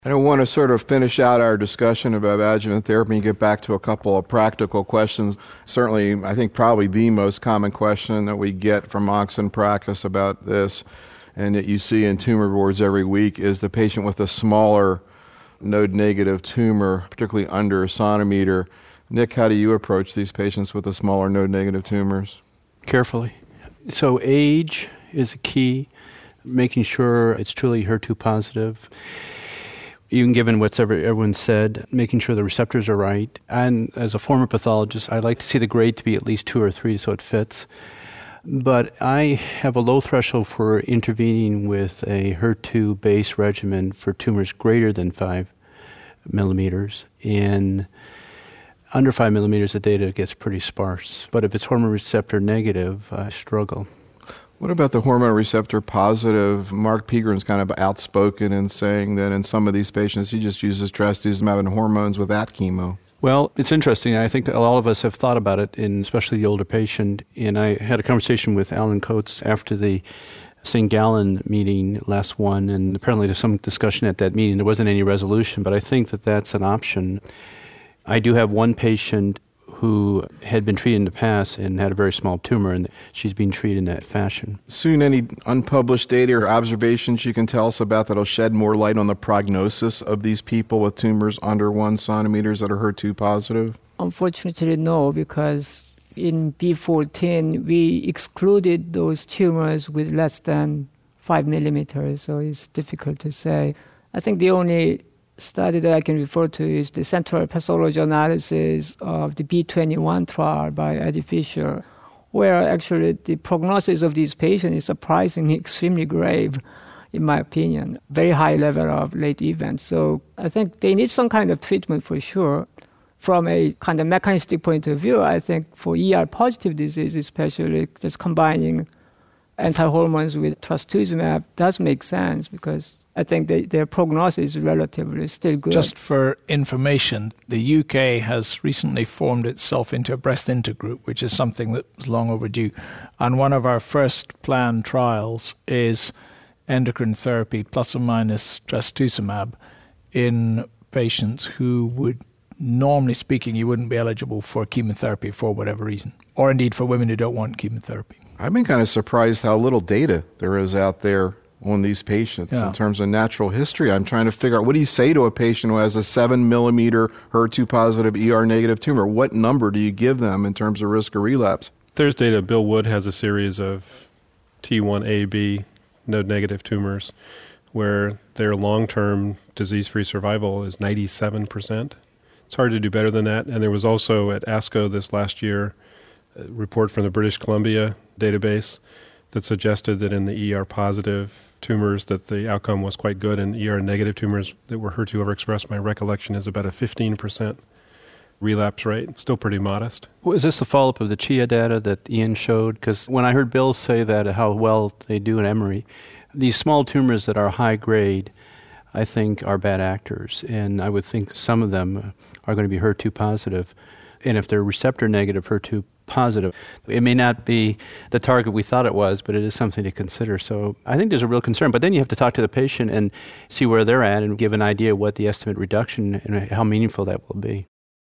And I want to sort of finish out our discussion about adjuvant therapy and get back to a couple of practical questions. Certainly, I think probably the most common question that we get from oncs in practice about this, and that you see in tumor boards every week, is the patient with a smaller node-negative tumor, particularly under a centimeter. Nick, how do you approach these patients with the smaller node-negative tumors? Carefully. So age is a key, making sure it's truly HER2 positive. Even given what's everyone said, making sure the receptors are right. And as a former pathologist, I like to see the grade to be at least 2 or 3 so it fits. But I have a low threshold for intervening with a HER2-based regimen for tumors greater than 5 millimeters. In under 5 millimeters, the data gets pretty sparse. But if it's hormone receptor negative, I struggle. What about the hormone receptor positive? Mark Pegren's kind of outspoken in saying that in some of these patients, he just uses trastuzumab and hormones without chemo. Well, it's interesting. I think all of us have thought about it, especially the older patient. And I had a conversation with Alan Coates after the St. Gallen meeting, last one, and apparently there's some discussion at that meeting. There wasn't any resolution, but I think that that's an option. I do have one patient who had been treated in the past and had a very small tumor, and she's being treated in that fashion. Soon, any unpublished data or observations you can tell us about that'll shed more light on the prognosis of these people with tumors under 1 centimeter that are HER2 positive? Unfortunately, no, because in B14, we excluded those tumors with less than 5 millimeters, so it's difficult to say. I think the only study that I can refer to is the central pathology analysis of the B21 trial by Eddie Fisher, where actually the prognosis of these patients is surprisingly extremely grave, in my opinion. Very high level of late events. So I think they need some kind of treatment for sure. From a kind of mechanistic point of view, I think for ER-positive disease, especially just combining anti-hormones with trastuzumab does make sense because I think their prognosis is relatively still good. Just for information, the UK has recently formed itself into a breast intergroup, which is something that's long overdue. And one of our first planned trials is endocrine therapy plus or minus trastuzumab in patients who would, normally speaking, you wouldn't be eligible for chemotherapy for whatever reason, or indeed for women who don't want chemotherapy. I've been kind of surprised how little data there is out there on these patients in terms of natural history. I'm trying to figure out, what do you say to a patient who has a 7 millimeter HER2 positive ER negative tumor? What number do you give them in terms of risk of relapse? There's data. Bill Wood has a series of T1AB node negative tumors where their long-term disease-free survival is 97%. It's hard to do better than that. And there was also at ASCO this last year a report from the British Columbia database that suggested that in the ER-positive tumors that the outcome was quite good, and ER-negative tumors that were HER2 overexpressed, my recollection is about a 15% relapse rate. Still pretty modest. Well, is this the follow-up of the CHIA data that Ian showed? Because when I heard Bill say that, how well they do in Emory, these small tumors that are high grade, I think, are bad actors. And I would think some of them are going to be HER2 positive. And if they're receptor negative, HER2 positive, it may not be the target we thought it was, but it is something to consider. So I think there's a real concern. But then you have to talk to the patient and see where they're at and give an idea what the estimate reduction and how meaningful that will be.